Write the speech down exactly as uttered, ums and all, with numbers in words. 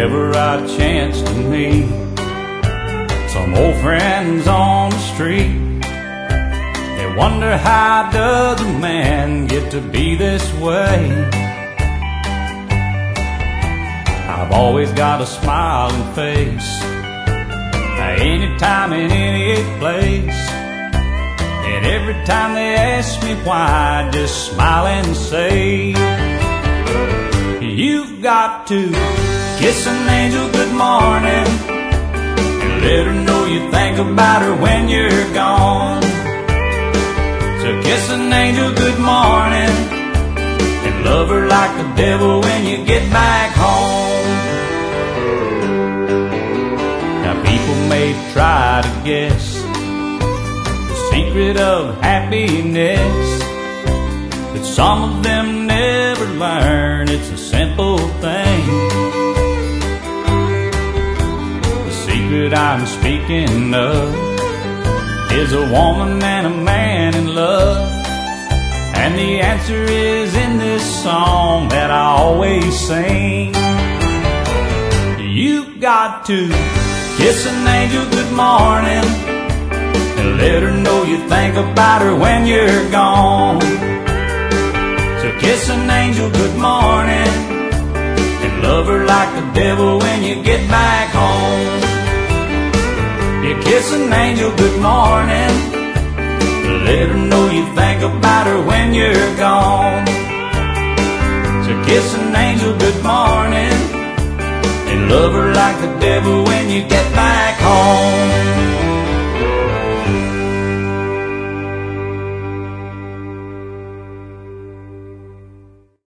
whenever I chance to meet some old friends on the street. They wonder, how does a man get to be this way? I've always got a smiling face, anytime in any place. And every time they ask me why, I just smile and say, you've got to kiss an angel good morning and let her know you think about her when you're gone. So kiss an angel good morning and love her like the devil when you get back home. Now people may try to guess the secret of happiness, but some of them never learn it's a simple thing. The secret I'm speaking of is a woman and a man in love, and the answer is in this song that I always sing. You've got to kiss an angel good morning and let her know you think about her when you're gone. So kiss an angel good morning and love her like the devil when you get back home. You kiss an angel good morning, let her know you think about her when you're gone. So kiss an angel good morning and love her like the devil when you get back home.